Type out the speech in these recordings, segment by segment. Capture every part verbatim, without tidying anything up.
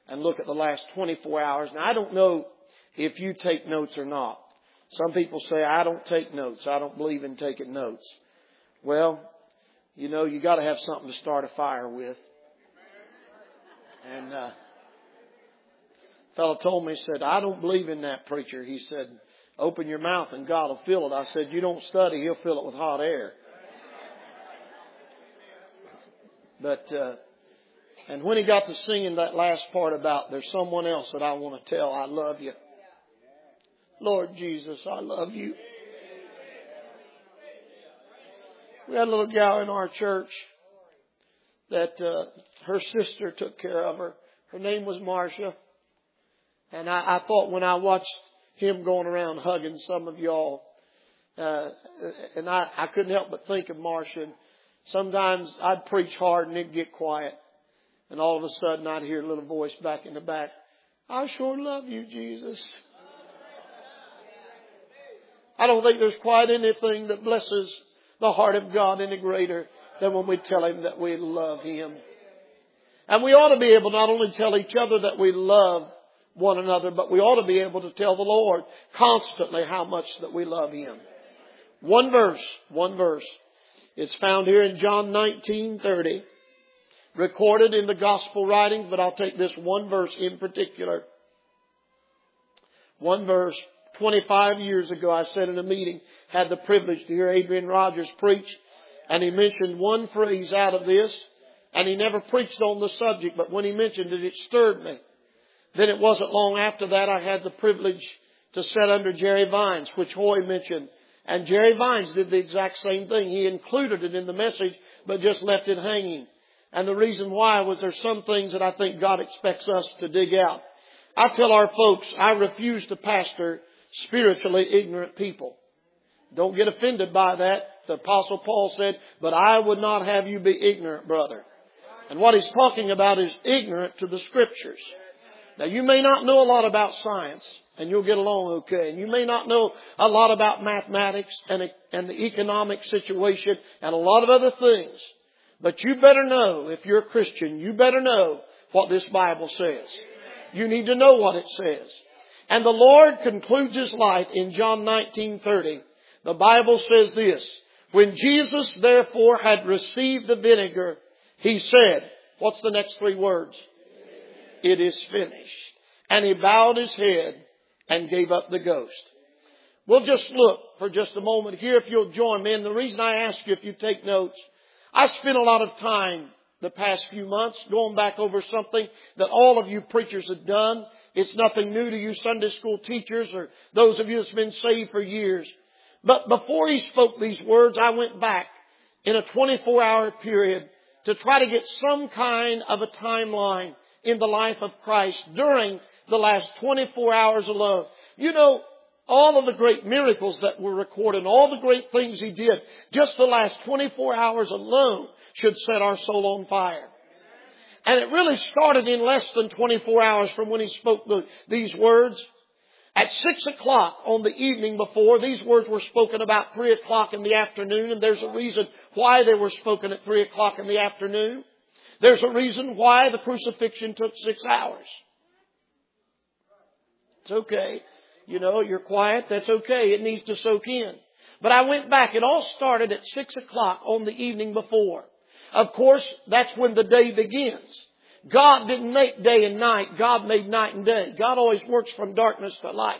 and look at the last twenty-four hours. Now, I don't know if you take notes or not. Some people say, I don't take notes. I don't believe in taking notes. Well, you know, you got to have something to start a fire with. And uh, a fellow told me, he said, I don't believe in that, preacher. He said, open your mouth and God will fill it. I said, you don't study, He'll fill it with hot air. But, uh, and when he got to singing that last part about there's someone else that I want to tell I love you. Lord Jesus, I love you. We had a little gal in our church that uh, her sister took care of her. Her name was Marcia. And I, I thought when I watched him going around hugging some of y'all, uh, and I, I couldn't help but think of Marcia. And sometimes I'd preach hard and it'd get quiet. And all of a sudden I'd hear a little voice back in the back. I sure love you, Jesus. I don't think there's quite anything that blesses the heart of God any greater than when we tell Him that we love Him. And we ought to be able not only tell each other that we love one another, but we ought to be able to tell the Lord constantly how much that we love Him. One verse, one verse. It's found here in John nineteen thirty. Recorded in the gospel writings, but I'll take this one verse in particular. One verse. twenty-five years ago, I said in a meeting, had the privilege to hear Adrian Rogers preach, and he mentioned one phrase out of this, and he never preached on the subject, but when he mentioned it, it stirred me. Then it wasn't long after that I had the privilege to sit under Jerry Vines, which Hoy mentioned, and Jerry Vines did the exact same thing. He included it in the message, but just left it hanging. And the reason why was there's some things that I think God expects us to dig out. I tell our folks, I refuse to pastor spiritually ignorant people. Don't get offended by that. The Apostle Paul said, but I would not have you be ignorant, brother. And what he's talking about is ignorant to the Scriptures. Now, you may not know a lot about science, and you'll get along okay. And you may not know a lot about mathematics and, and the economic situation and a lot of other things. But you better know, if you're a Christian, you better know what this Bible says. You need to know what it says. And the Lord concludes His life in John nineteen thirty. The Bible says this, when Jesus therefore had received the vinegar, He said, what's the next three words? It is finished. And He bowed His head and gave up the ghost. We'll just look for just a moment here if you'll join me. And the reason I ask you if you take notes, I spent a lot of time the past few months going back over something that all of you preachers have done. It's nothing new to you Sunday school teachers or those of you that's been saved for years. But before He spoke these words, I went back in a twenty-four hour period to try to get some kind of a timeline in the life of Christ during the last twenty-four hours alone. You know, all of the great miracles that were recorded, all the great things He did, just the last twenty-four hours alone should set our soul on fire. And it really started in less than twenty-four hours from when He spoke the, these words. At six o'clock on the evening before, these words were spoken about three o'clock in the afternoon. And there's a reason why they were spoken at three o'clock in the afternoon. There's a reason why the crucifixion took six hours. It's okay. You know, you're quiet. That's okay. It needs to soak in. But I went back. It all started at six o'clock on the evening before. Of course, that's when the day begins. God didn't make day and night. God made night and day. God always works from darkness to light.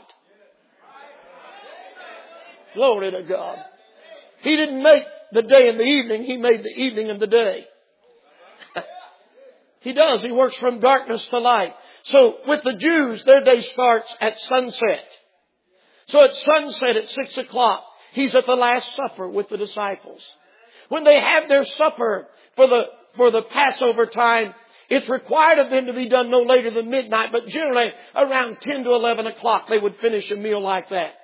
Glory to God. He didn't make the day and the evening. He made the evening and the day. He does. He works from darkness to light. So with the Jews, their day starts at sunset. So at sunset at six o'clock, He's at the Last Supper with the disciples. When they have their supper for the, for the Passover time, it's required of them to be done no later than midnight, but generally around ten to eleven o'clock they would finish a meal like that.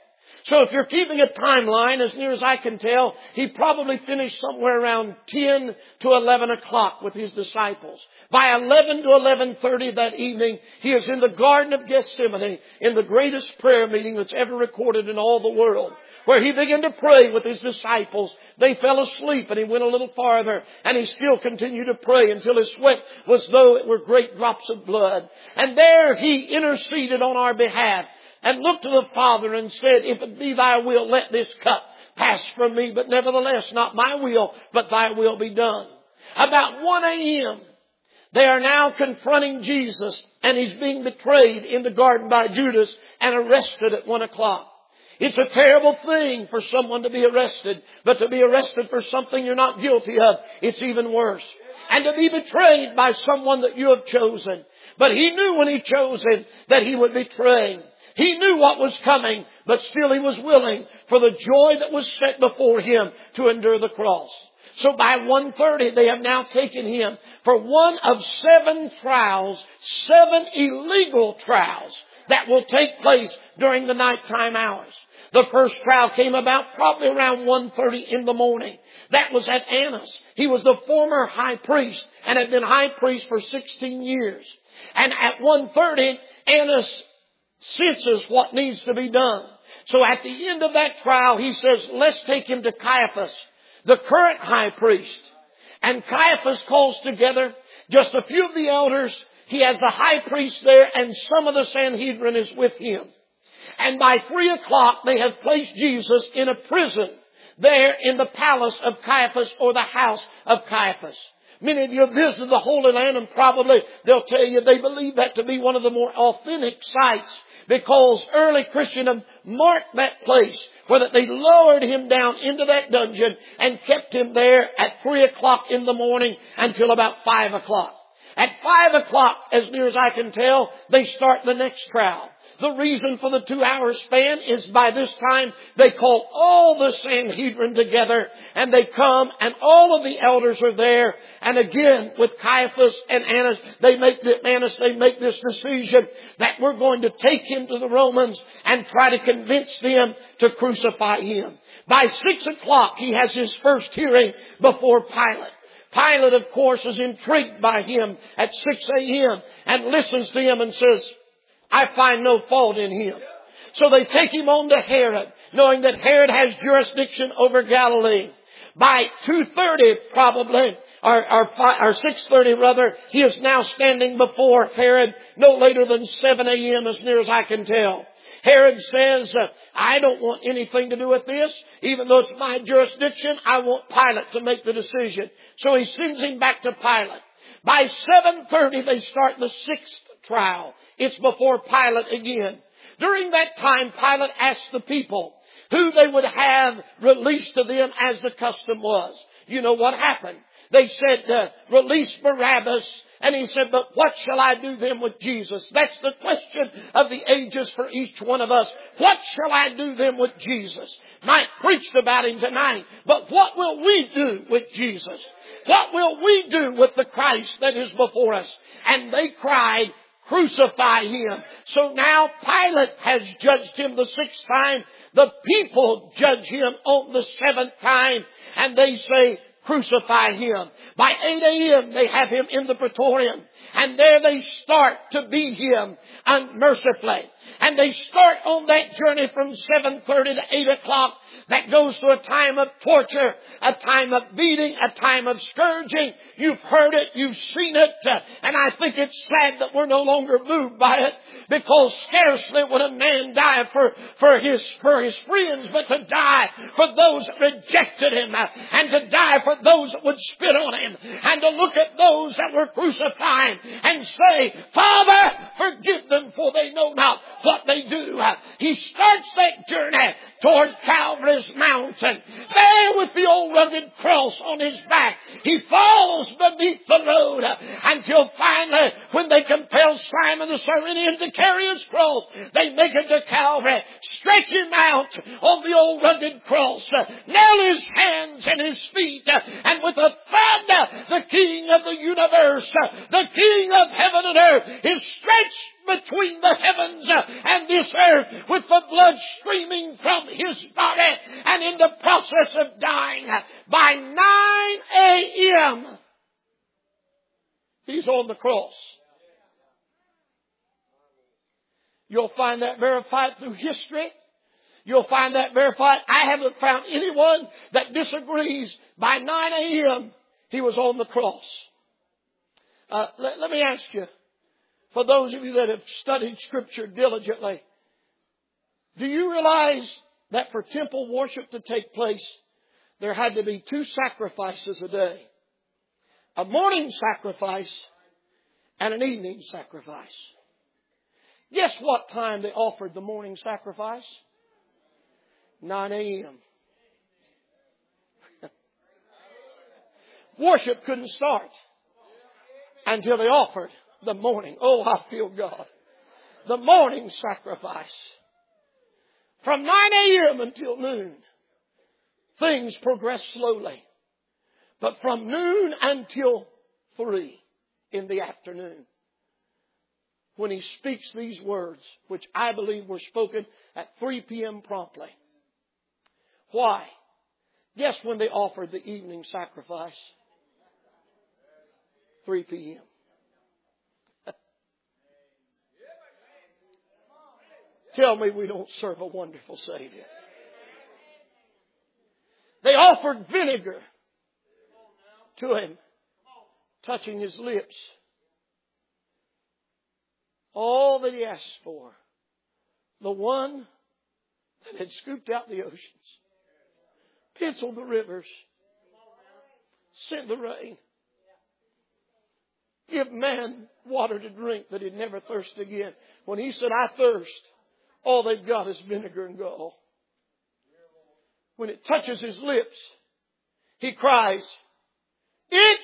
So if you're keeping a timeline, as near as I can tell, he probably finished somewhere around ten to eleven o'clock with his disciples. By eleven to eleven thirty that evening, he is in the Garden of Gethsemane in the greatest prayer meeting that's ever recorded in all the world, where he began to pray with his disciples. They fell asleep and he went a little farther and he still continued to pray until his sweat was though it were great drops of blood. And there he interceded on our behalf and looked to the Father and said, if it be thy will, let this cup pass from me, but nevertheless not my will, but thy will be done. About one a.m., they are now confronting Jesus and he's being betrayed in the garden by Judas and arrested at one o'clock. It's a terrible thing for someone to be arrested, but to be arrested for something you're not guilty of, it's even worse. And to be betrayed by someone that you have chosen. But he knew when he chose him that he would betray him. He knew what was coming, but still he was willing for the joy that was set before him to endure the cross. So by one thirty, they have now taken him for one of seven trials, seven illegal trials that will take place during the nighttime hours. The first trial came about probably around one thirty in the morning. That was at Annas. He was the former high priest and had been high priest for sixteen years. And at one thirty, Annas senses what needs to be done. So at the end of that trial, he says, let's take him to Caiaphas, the current high priest. And Caiaphas calls together just a few of the elders. He has the high priest there and some of the Sanhedrin is with him. And by three o'clock, they have placed Jesus in a prison there in the palace of Caiaphas or the house of Caiaphas. Many of you have visited the Holy Land and probably they'll tell you they believe that to be one of the more authentic sites because early Christendom marked that place where that they lowered him down into that dungeon and kept him there at three o'clock in the morning until about five o'clock. At five o'clock, as near as I can tell, they start the next trial. The reason for the two-hour span is by this time they call all the Sanhedrin together and they come and all of the elders are there. And again, with Caiaphas and Annas, they make the, Annas, they make this decision that we're going to take him to the Romans and try to convince them to crucify him. By six o'clock, he has his first hearing before Pilate. Pilate, of course, is intrigued by him at six a.m. and listens to him and says, I find no fault in him. So they take him on to Herod, knowing that Herod has jurisdiction over Galilee. By two thirty probably, or, or, or six thirty rather, he is now standing before Herod no later than seven a.m. as near as I can tell. Herod says, uh, I don't want anything to do with this. Even though it's my jurisdiction, I want Pilate to make the decision. So he sends him back to Pilate. By seven thirty, they start the sixth trial. It's before Pilate again. During that time, Pilate asked the people who they would have released to them as the custom was. You know what happened? They said, uh, release Barabbas. And he said, but what shall I do then with Jesus? That's the question of the ages for each one of us. What shall I do then with Jesus? Mike preached about him tonight. But what will we do with Jesus? What will we do with the Christ that is before us? And they cried, crucify him. So now Pilate has judged him the sixth time. The people judge him on the seventh time. And they say, crucify him. By eight a.m. they have him in the praetorium. And there they start to beat him unmercifully. And they start on that journey from seven thirty to eight o'clock. That goes to a time of torture, a time of beating, a time of scourging. You've heard it, you've seen it, uh, and I think it's sad that we're no longer moved by it, because scarcely would a man die for, for his, for his friends, but to die for those that rejected him, uh, and to die for those that would spit on him, and to look at those that were crucifying and say, Father, forgive them, for they know not what they do. Uh, he starts that journey toward Calvary's mountain. There with the old rugged cross on his back, he falls beneath the road until finally when they compare compel Simon the Cyrenian to carry his cross. They make it to Calvary. Stretch him out on the old rugged cross. Nail his hands and his feet. And with a thud, the King of the universe, the King of heaven and earth, is stretched between the heavens and this earth with the blood streaming from his body, and in the process of dying, by nine a.m. he's on the cross. You'll find that verified through history. You'll find that verified. I haven't found anyone that disagrees. By nine a.m. he was on the cross. Uh, let, let me ask you, for those of you that have studied Scripture diligently, do you realize that for temple worship to take place, there had to be two sacrifices a day? A morning sacrifice and an evening sacrifice. Guess what time they offered the morning sacrifice? nine a.m. Worship couldn't start until they offered the morning. Oh, I feel God. The morning sacrifice. From nine a.m. until noon, things progress slowly. But from noon until three in the afternoon, when he speaks these words, which I believe were spoken at three p.m. promptly. Why? Guess when they offered the evening sacrifice? three p.m. Tell me we don't serve a wonderful Savior. They offered vinegar to him, touching his lips. All that he asked for. The one that had scooped out the oceans, penciled the rivers, sent the rain, give man water to drink that he'd never thirst again. When he said, I thirst, all they've got is vinegar and gall. When it touches his lips, he cries, it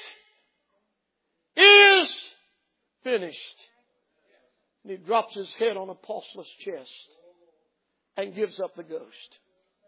is finished. And he drops his head on a pulseless chest and gives up the ghost.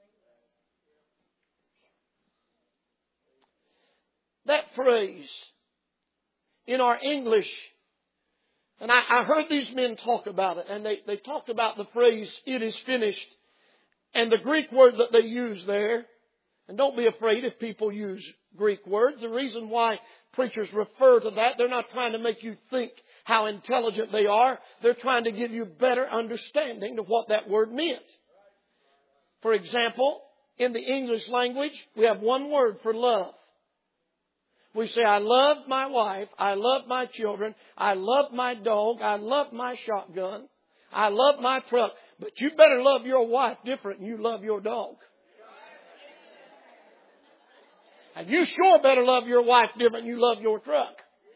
That phrase in our English, and I, I heard these men talk about it, and they, they talked about the phrase, it is finished, and the Greek word that they use there. And don't be afraid if people use Greek words. The reason why preachers refer to that, they're not trying to make you think how intelligent they are. They're trying to give you better understanding of what that word meant. For example, in the English language, we have one word for love. We say, I love my wife, I love my children, I love my dog, I love my shotgun, I love my truck. But you better love your wife different than you love your dog. And you sure better love your wife different than you love your truck.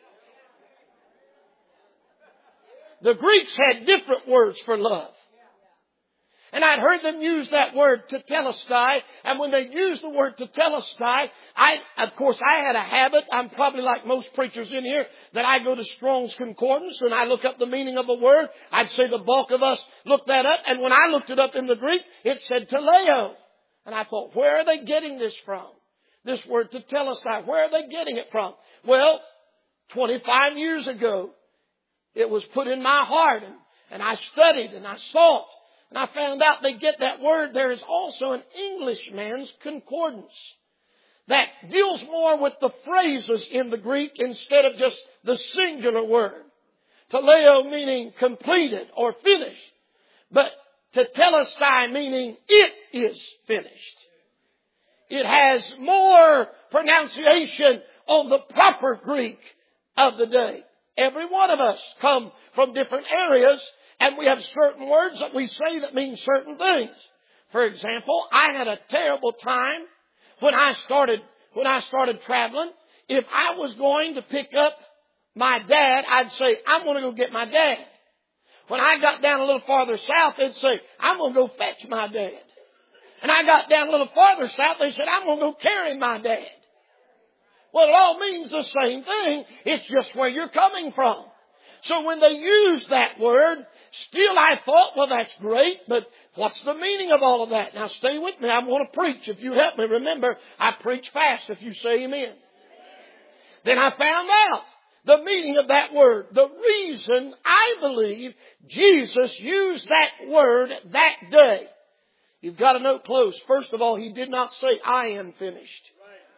The Greeks had different words for love. And I'd heard them use that word tetelestai. And when they used the word tetelestai, I, of course, I had a habit. I'm probably like most preachers in here that I go to Strong's Concordance and I look up the meaning of a word. I'd say the bulk of us look that up. And when I looked it up in the Greek, it said teleo. And I thought, where are they getting this from? This word tetelestai, where are they getting it from? Well, twenty-five years ago, it was put in my heart, and, and I studied and I sought, and I found out they get that word. There is also an Englishman's concordance that deals more with the phrases in the Greek instead of just the singular word. Teleo meaning completed or finished, but tetelestai meaning it is finished. It has more pronunciation on the proper Greek of the day. Every one of us come from different areas, and we have certain words that we say that mean certain things. For example, I had a terrible time when I started, when I started traveling. If I was going to pick up my dad, I'd say, I'm going to go get my dad. When I got down a little farther south, they'd say, I'm going to go fetch my dad. And I got down a little farther south, they said, I'm going to go carry my dad. Well, it all means the same thing. It's just where you're coming from. So when they used that word, still I thought, well, that's great, but what's the meaning of all of that? Now stay with me. I'm going to preach. If you help me, remember, I preach fast if you say amen. Then I found out the meaning of that word. The reason I believe Jesus used that word that day. You've got to note close. First of all, He did not say, I am finished.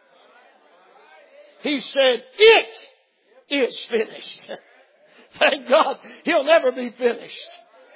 He said, it is finished. Thank God, He'll never be finished.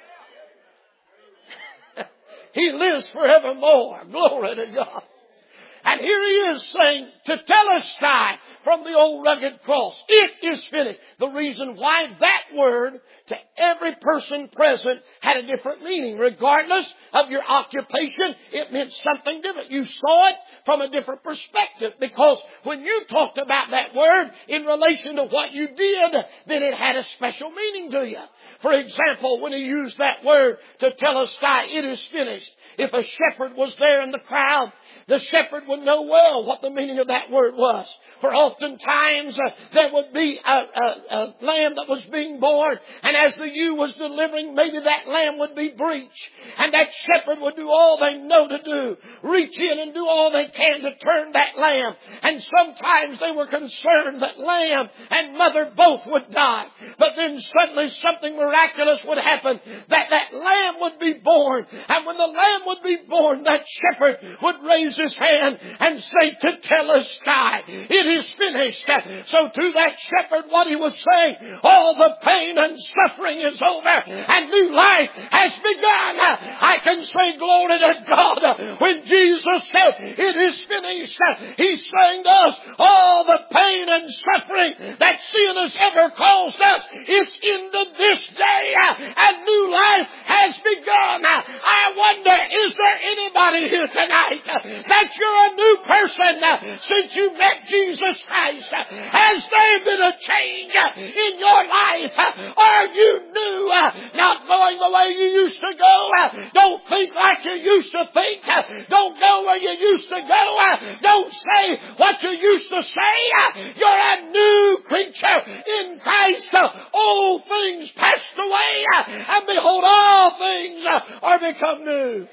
He lives forevermore. Glory to God. And here He is saying, tetelestai, from the old rugged cross. It is finished. The reason why that word to every person present had a different meaning. Regardless of your occupation, it meant something different. You saw it from a different perspective. Because when you talked about that word in relation to what you did, then it had a special meaning to you. For example, when He used that word tetelestai, it is finished. If a shepherd was there in the crowd, the shepherd would know well what the meaning of that word was. For oftentimes uh, there would be a, a, a lamb that was being born, and as the ewe was delivering, maybe that lamb would be breech. And that shepherd would do all they know to do. Reach in and do all they can to turn that lamb. And sometimes they were concerned that lamb and mother both would die. But then suddenly something miraculous would happen. That that lamb would be born. And when the lamb would be born, that shepherd would raise his hand and say, tetelestai, it is finished. So to that shepherd, what he was saying, all the pain and suffering is over and new life has begun. I can say glory to God. When Jesus said, it is finished, He's saying to us, all the pain and suffering that sin has ever caused us, it's into this day and new life has begun. I wonder, is there anybody here tonight that you're a new person since you met Jesus Christ? Has there been a change in your life? Are you new? Not going the way you used to go? Don't think like you used to think. Don't go where you used to go. Don't say what you used to say. You're a new creature in Christ. Old things passed away, and behold, all things are become new.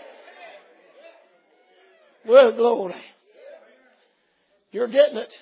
Well, glory. You're getting it.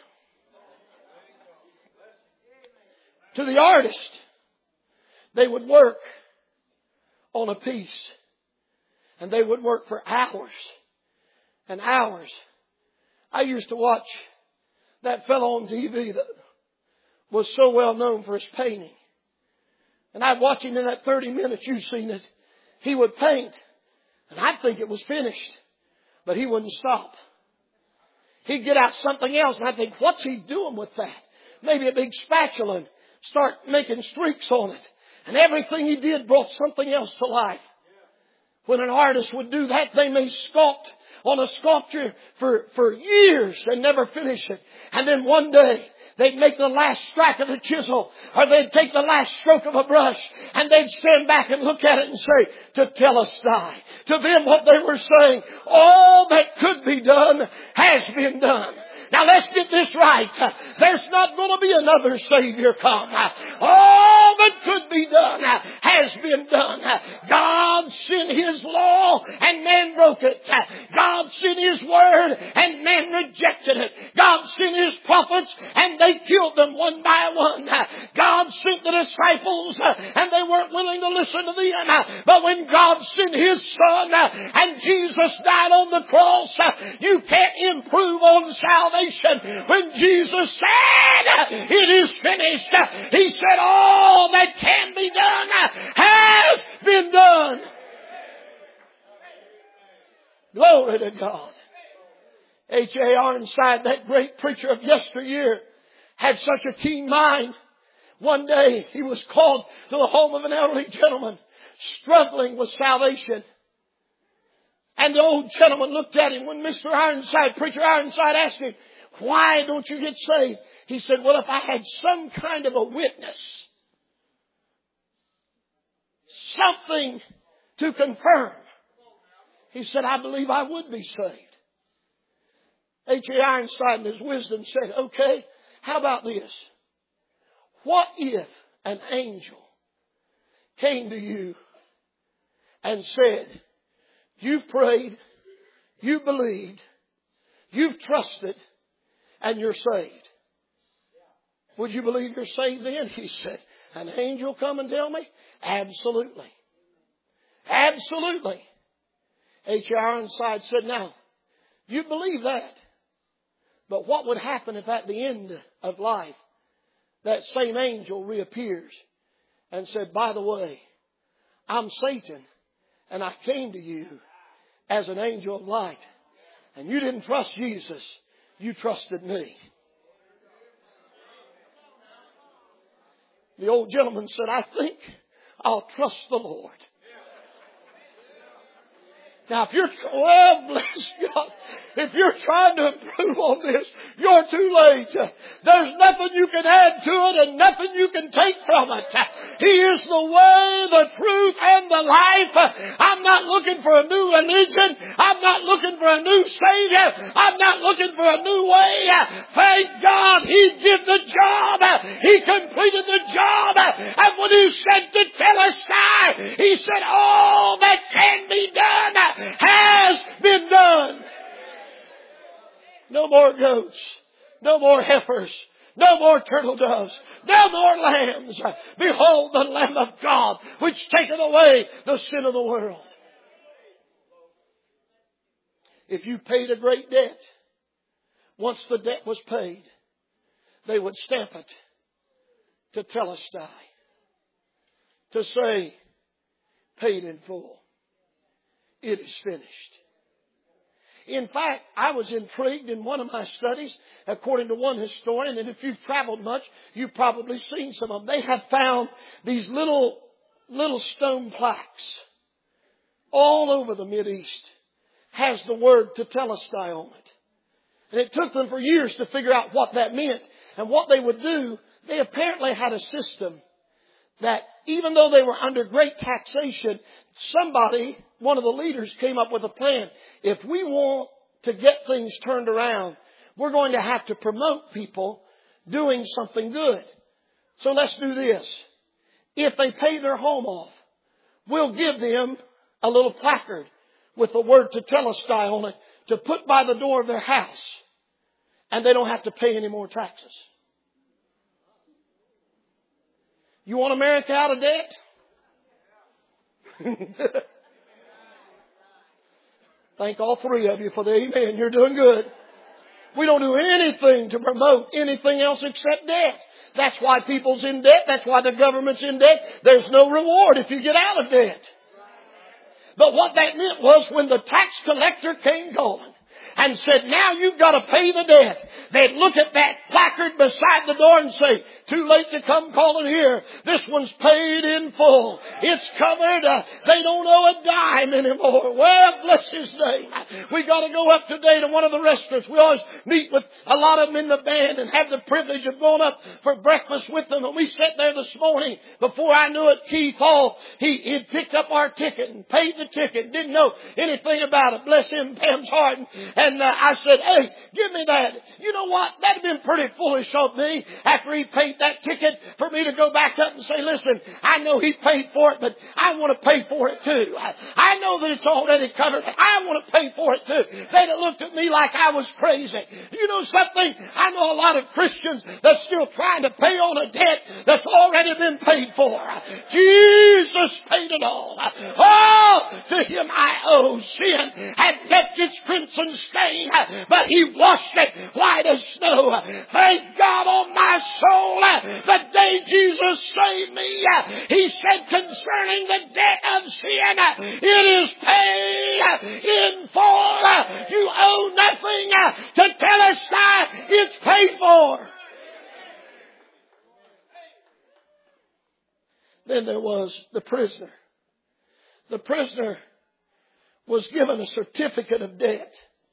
To the artist, they would work on a piece, and they would work for hours and hours. I used to watch that fellow on T V that was so well known for his painting. And I'd watch him in that thirty minutes, you've seen it. He would paint, and I'd think it was finished. But he wouldn't stop. He'd get out something else, and I'd think, what's he doing with that? Maybe a big spatula, and start making streaks on it. And everything he did brought something else to life. When an artist would do that, they may sculpt on a sculpture for, for years and never finish it. And then one day, they'd make the last strike of the chisel, or they'd take the last stroke of a brush, and they'd stand back and look at it and say, tetelestai. To them, what they were saying, all that could be done has been done. Now let's get this right. There's not going to be another Savior come. All that could be done has been done. God sent His law and man broke it. God sent His word and man rejected it. God sent His prophets and they killed them one by one. God sent the disciples and they weren't willing to listen to them. But when God sent His Son and Jesus died on the cross, you can't improve on salvation. When Jesus said, it is finished, He said, all that can be done has been done. Glory to God. H A Ironside, that great preacher of yesteryear, had such a keen mind. One day he was called to the home of an elderly gentleman struggling with salvation. And the old gentleman looked at him when Mister Ironside, Preacher Ironside, asked him, why don't you get saved? He said, well, if I had some kind of a witness, something to confirm, he said, I believe I would be saved. H A Ironside in his wisdom said, okay, how about this? What if an angel came to you and said, you've prayed, you believed, you've trusted, and you're saved. Would you believe you're saved then? He said, an angel come and tell me? Absolutely. Absolutely. H R Ironside said, now, you believe that. But what would happen if at the end of life that same angel reappears and said, by the way, I'm Satan and I came to you as an angel of light. And you didn't trust Jesus, you trusted me. The old gentleman said, I think I'll trust the Lord. Now, if you're, well, bless God, if you're trying to improve on this, you're too late. There's nothing you can add to it and nothing you can take from it. He is the way, the truth, and the life. I'm not looking for a new religion. I'm not looking for a new Savior. I'm not looking for a new way. Thank God He did the job. He completed the job. And when He said to Telestai, He said, all that can be done has been done. No more goats. No more heifers. No more turtle doves. No more lambs. Behold the Lamb of God, which taketh away the sin of the world. If you paid a great debt, once the debt was paid, they would stamp it to Telestai, to say, paid in full. It is finished. In fact, I was intrigued in one of my studies, according to one historian, and if you've traveled much, you've probably seen some of them. They have found these little, little stone plaques all over the Mideast. Has the word Tetelestai on it. And it took them for years to figure out what that meant. And what they would do, they apparently had a system that even though they were under great taxation, somebody, one of the leaders, came up with a plan. If we want to get things turned around, we're going to have to promote people doing something good. So let's do this. If they pay their home off, we'll give them a little placard with the word Tetelestai on it to put by the door of their house. And they don't have to pay any more taxes. You want America out of debt? Thank all three of you for the amen. You're doing good. We don't do anything to promote anything else except debt. That's why people's in debt. That's why the government's in debt. There's no reward if you get out of debt. But what that meant was when the tax collector came calling and said, now you've got to pay the debt, they'd look at that placard beside the door and say, too late to come calling here. This one's paid in full. It's covered. Uh, they don't owe a dime anymore. Well, bless His name. We got to go up today to one of the restaurants. We always meet with a lot of them in the band and have the privilege of going up for breakfast with them. And we sat there this morning. Before I knew it, Keith Hall, he he picked up our ticket and paid the ticket. Didn't know anything about it. Bless him, Pam's heart. And, and uh, I said, hey, give me that. You know what? That'd have been pretty foolish of me after he paid that ticket for me to go back up and say, listen, I know he paid for it, but I want to pay for it too. I, I know that it's already covered, but I want to pay for it too. They'd have looked at me like I was crazy. You know something? I know a lot of Christians that's still trying to pay on a debt that's already been paid for. Jesus paid it all. Oh, to Him I owe. Sin had left its crimson stain, but He washed it white as snow. Thank God on my soul. The day Jesus saved me, He said concerning the debt of sin, it is paid in full. You owe nothing to Telestai. It's paid for. Then there was the prisoner. The prisoner was given a certificate of debt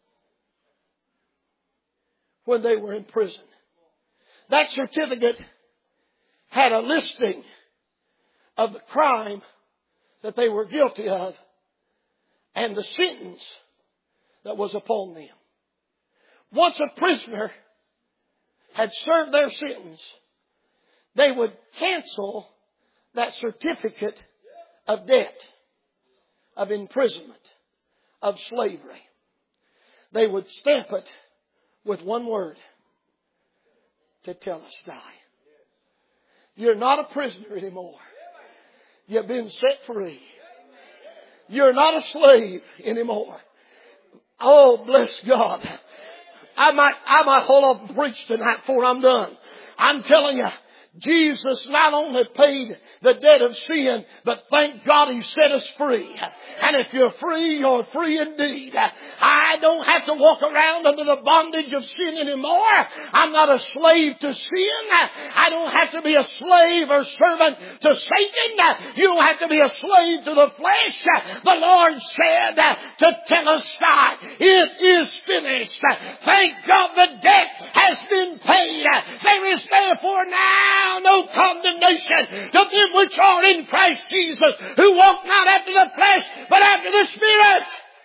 when they were in prison. That certificate had a listing of the crime that they were guilty of and the sentence that was upon them. Once a prisoner had served their sentence, they would cancel that certificate of debt, of imprisonment, of slavery. They would stamp it with one word: tetelestai. You're not a prisoner anymore. You've been set free. You're not a slave anymore. Oh, bless God. I might, I might hold off and preach tonight before I'm done. I'm telling you, Jesus not only paid the debt of sin, but thank God He set us free. And if you're free, you're free indeed. I don't have to walk around under the bondage of sin anymore. I'm not a slave to sin. I don't have to be a slave or servant to Satan. You don't have to be a slave to the flesh. The Lord said to Telestai, it is finished. Thank God the debt has been paid. There is therefore now no condemnation to them which are in Christ Jesus, who walk not after the flesh, but after the Spirit.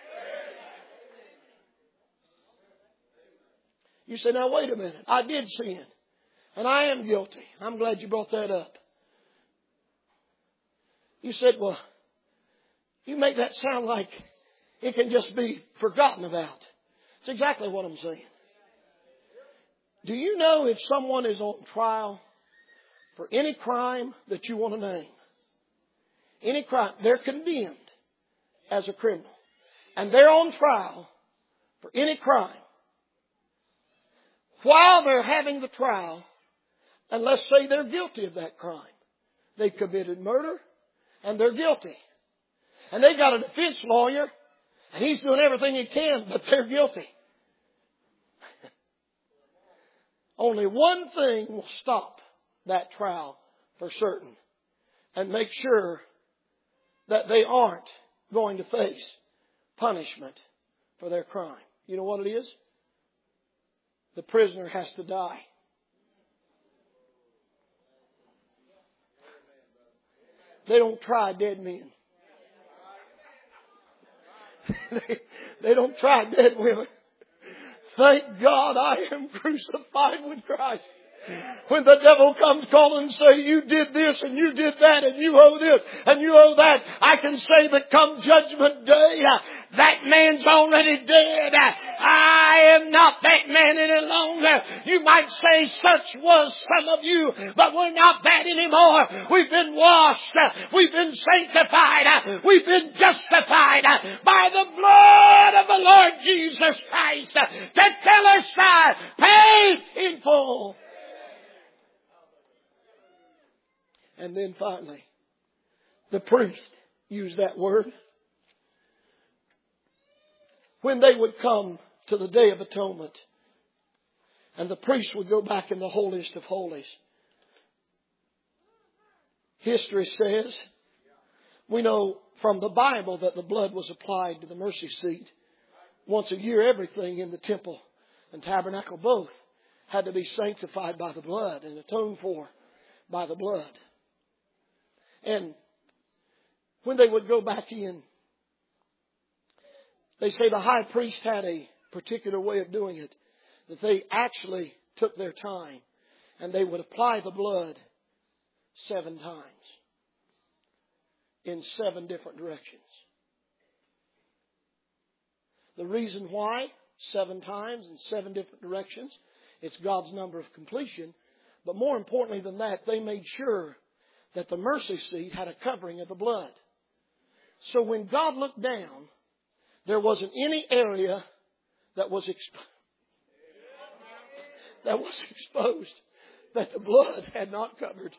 You say, now wait a minute. I did sin. And I am guilty. I'm glad you brought that up. You said, well, you make that sound like it can just be forgotten about. It's exactly what I'm saying. Do you know if someone is on trial for any crime that you want to name, any crime, they're condemned as a criminal, and they're on trial for any crime, while they're having the trial, and let's say they're guilty of that crime. They committed murder, and they're guilty. And they've got a defense lawyer, and he's doing everything he can, but they're guilty. Only one thing will stop that trial for certain and make sure that they aren't going to face punishment for their crime. You know what it is? The prisoner has to die. They don't try dead men. they, they don't try dead women. Thank God I am crucified with Christ. When the devil comes calling and say, you did this and you did that and you owe this and you owe that, I can say that come judgment day, that man's already dead. I am not that man any longer. You might say such was some of you, but we're not that anymore. We've been washed. We've been sanctified. We've been justified by the blood of the Lord Jesus Christ. To tell us I paid in full. And then finally, the priest used that word. When they would come to the Day of Atonement, and the priest would go back in the holiest of holies, history says, we know from the Bible that the blood was applied to the mercy seat. Once a year, everything in the temple and tabernacle both had to be sanctified by the blood and atoned for by the blood. And when they would go back in, they say the high priest had a particular way of doing it, that they actually took their time and they would apply the blood seven times in seven different directions. The reason why seven times in seven different directions, it's God's number of completion. But more importantly than that, they made sure that the mercy seat had a covering of the blood. So when God looked down, there wasn't any area that was exposed, that was exposed that the blood had not covered.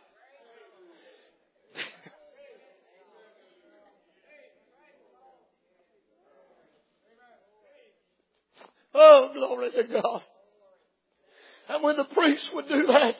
Oh, glory to God. And when the priest would do that,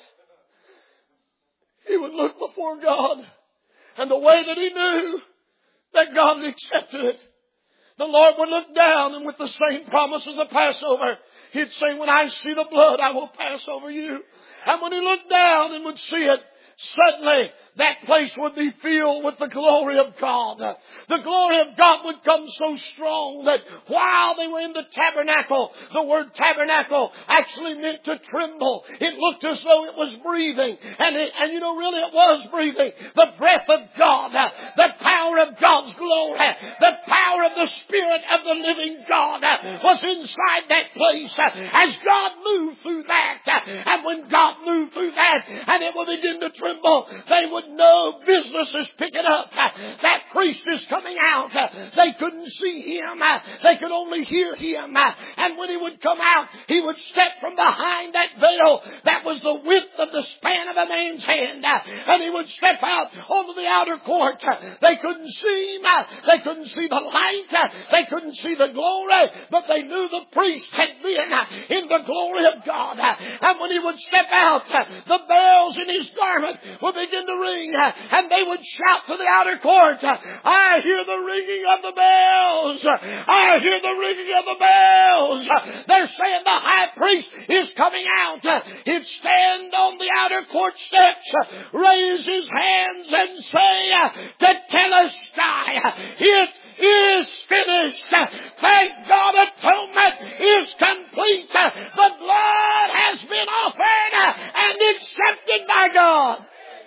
he would look before God. And the way that he knew that God had accepted it, the Lord would look down, and with the same promise of the Passover, He'd say, when I see the blood, I will pass over you. And when He looked down and would see it, suddenly that place would be filled with the glory of God. The glory of God would come so strong that while they were in the tabernacle, the word tabernacle actually meant to tremble. It looked as though it was breathing. And, it, and you know, really it was breathing. The breath of God, the power of God's glory, the power of the Spirit of the living God was inside that place as God moved through that. And when God moved through that and it would begin to tremble, they would know business is picking up. That priest is coming out. They couldn't see him. They could only hear him. And when he would come out, he would step from behind that veil that was the width of the span of a man's hand. And he would step out onto the outer court. They couldn't see him. They couldn't see the light. They couldn't see the glory. But they knew the priest had been in the glory of God. And when he would step out, the bells in his garment would begin to ring. And they would shout to the outer court, I hear the ringing of the bells. I hear the ringing of the bells. They're saying the high priest is coming out. He'd stand on the outer court steps, raise his hands and say, Tetelestai, it is finished. Thank God, atonement is complete. The blood has been offered and accepted by God.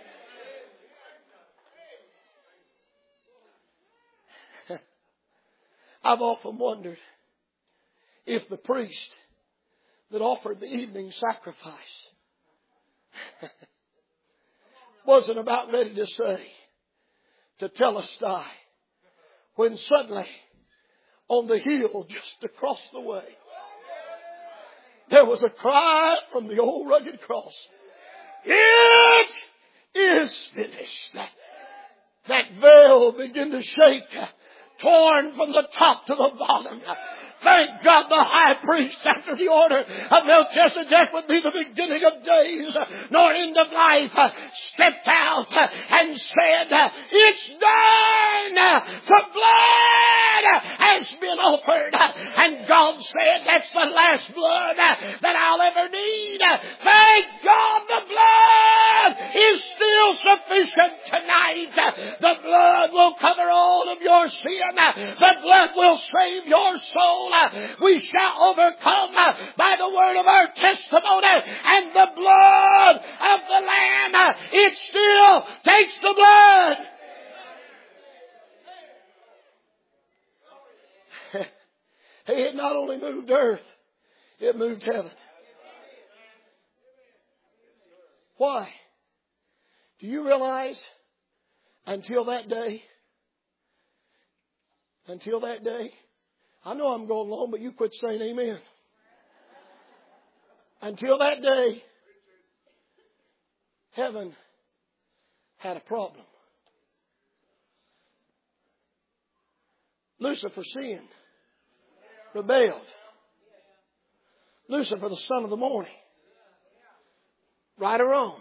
I've often wondered if the priest that offered the evening sacrifice wasn't about ready to say, Tetelestai, when suddenly on the hill just across the way, there was a cry from the old rugged cross. It is finished. That veil began to shake, torn from the top to the bottom. Thank God the high priest, after the order of Melchizedek, would be the beginning of days nor end of life, stepped out and said, it's done! The blood has been offered. And God said, that's the last blood that I'll ever need. Thank God the blood is still sufficient tonight. The blood will cover all of your sin. The blood will save your soul. We shall overcome by the word of our testimony and the blood of the Lamb. It still takes the blood. It not only moved earth, it moved heaven. Why? Do you realize until that day, until that day, I know I'm going long, but you quit saying amen. Until that day, heaven had a problem. Lucifer sinned, rebelled. Lucifer, the son of the morning. Right or wrong?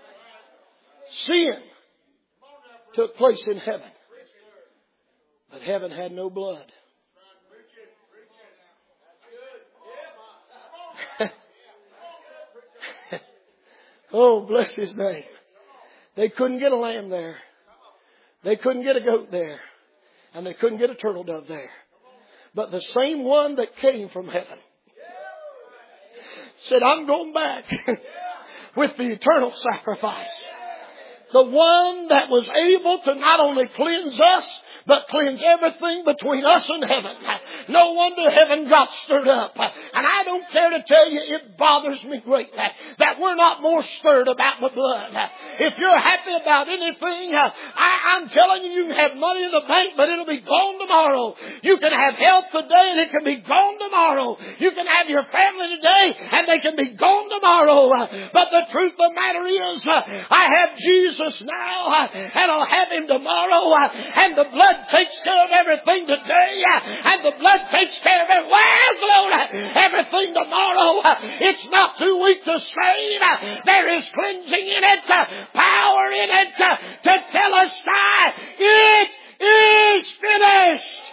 Sin took place in heaven. But heaven had no blood. Oh, bless His name. They couldn't get a lamb there. They couldn't get a goat there. And they couldn't get a turtle dove there. But the same one that came from heaven said, I'm going back with the eternal sacrifice. The one that was able to not only cleanse us, but cleanse everything between us and heaven. No wonder heaven got stirred up. And I don't care to tell you, it bothers me greatly that we're not more stirred about the blood. If you're happy about anything, I, I'm telling you, you can have money in the bank, but it'll be gone tomorrow. You can have health today, and it can be gone tomorrow. You can have your family today, and they can be gone tomorrow. But the truth of the matter is, I have Jesus now, and I'll have Him tomorrow, and the blood takes care of everything today, and the blood takes care of it. Well, glory, everything tomorrow. It's not too weak to save. There is cleansing in it, power in it to tell us that it is finished.